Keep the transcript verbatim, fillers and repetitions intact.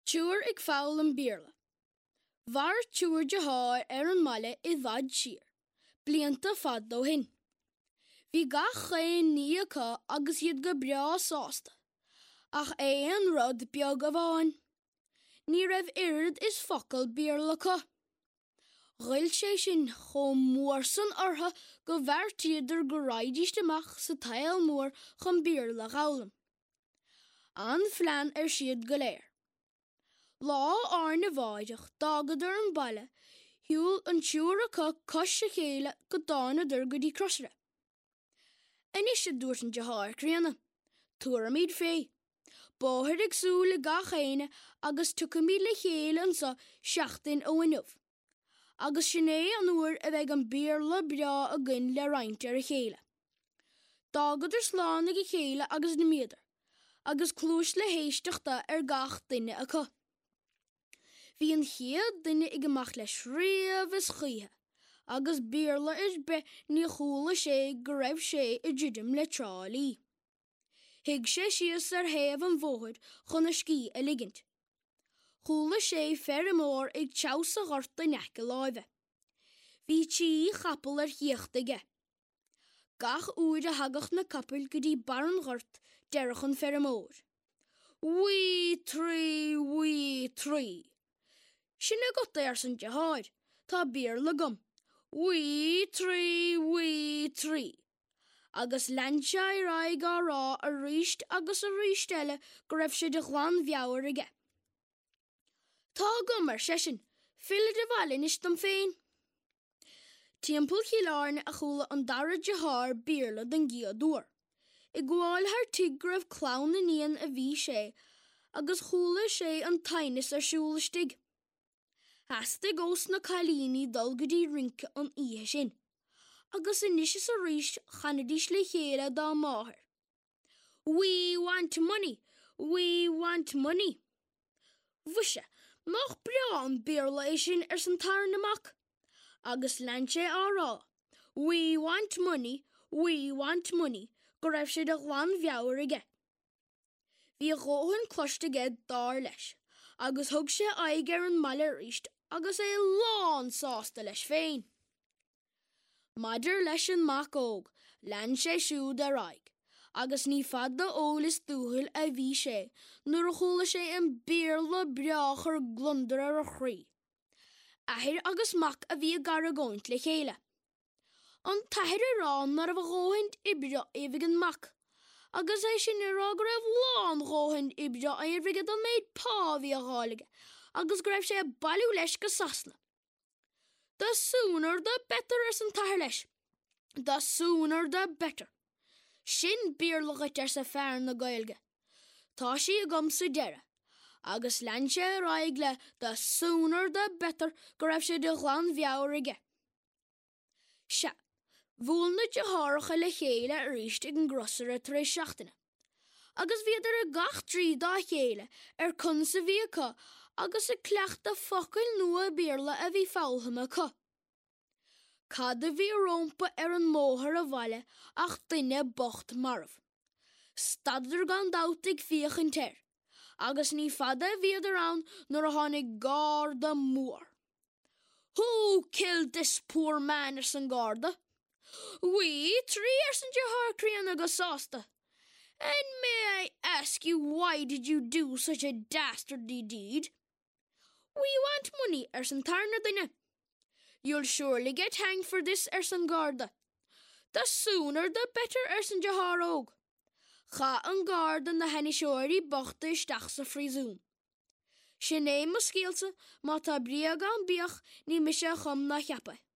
Túr ag fáil an bíorla. Bhar túr de háir ar an mala I bhfad siar, blianta fad dó hin. Bhí gach chéin ní acu agus iad go breá sásta, ach é an rud beag a bháin. Ní raibh irid is focail bíorla acu. Ghuiil sé sin chomh mór san ortha go bhar tíidir go raid isteach sa tail mór chun bíorla ghabhlam. An phlean ar siad go léir. Lá ár na bháideach dágadar an baile, hiúil an túr acu cos sa chéile go dánadir go dtí crosra. Inis sé dúirt an de háir críanna, túra míad fé. Bóthir ag súil le gach chéine agus tuca míad le chéile an sa seachtain ó inmh. Agus sinné an uair a bheith an bíorla breá a gin le roinnt ar a chéile. Dágadar sláán ag a chéile agus na méadar, agus clúis le héisteachta ar gach duine acu. Bhí an chéad duine ag amach leis riamh is chutha, agus bíorla is be ní chúla sé go raibh sé I dtidim le trálí. Thig sé síos ar thaobh an bhóthid chun a scí a ligint. Chúla sé fear mór ag teas a ghorta neice láimhe. Bhí tí chapel ar thíocht aige. Gach úr a hagach na capel go dtí baran ghort deirichan fear mór. Wee trí, wee trí. Sinna gota ar san de háir, tá bíorla gom. Wee trí, wee trí. Agus leanse I raig á rá a ríist agus a ríist eile go raibh sé de chláán bheabhar aige. Tá gom mar sesin, fila de bhailin is dom féin. Timpeall chialáirne a chúla an dara de háir bíorla den giadúr. I gháil thar tigrah clán na níon a bhí sé, agus chúla sé an tainis ar siúlastig. Hastig os na cailíní dul go dtí rince an ihe sin, agus inis is a ríist chanadís le chéile dá máthair. We want money, we want money. Bhuise, mach breá an bíorla é sin ar san tarn amach, agus lean sé á rá. We want money, we want money, go raibh sé de chláán bheabhar aige. Bhí róthain cloiste aige dar leis, agus thug sé aig ar an mala ríist, agus é lán sásta leis féin. Maidir leis an mac óg, lean sé siúd a raig, agus ní fada ólas dúthail a bhí sé, nuair a chúla sé an bíorla breachar glundar ar a chrí. Aithir agus mac a bhí gar a gcóint le chéile. An taithir a rán mar a bh róhaint ibre éigean mac, agus é sin i rá go raibh lán róhaint ibre a éigead an méid pá bhí a gháige, agus go raibh sé bailú leis go sasna. The sooner the better ar san taithir leis. The sooner the better. Sin bíorla gait ar sa fearn na Gaeilge. Tá sí a gom sa deire, agus lean sé a raig le the sooner the better go raibh sé de chláán bheabhar aige. Se, bhuail na de háracha le chéile a ríist ag an grosar a tar éis seachtaine. Agus bhíidir a gach trí dá chéile ar chun sa bhí acu, agus a cleachta focail nua bíorla a bhí fáiltham acu. Cad a bhí rompa ar an móthar a bhaile ach duine bocht marmh. Stadidir gan dátaigh fíoch an teir, agus ní fada bhíad arán nuair a tháinig Garda mór. Who killed this poor man ar san Garda? We trí ar san de háir críanna go sásta. And may I ask you, why did you do such a dastardly deed? We want money ar san tarna duine. You'll surely get hanged for this ar san Garda. The sooner the better ar san de háir óg. Cha an Garda na henisóirí bochta isteach sa frísún. Sin é mo scéalsa má tá briag an bíoch ní mise chum na cheapa.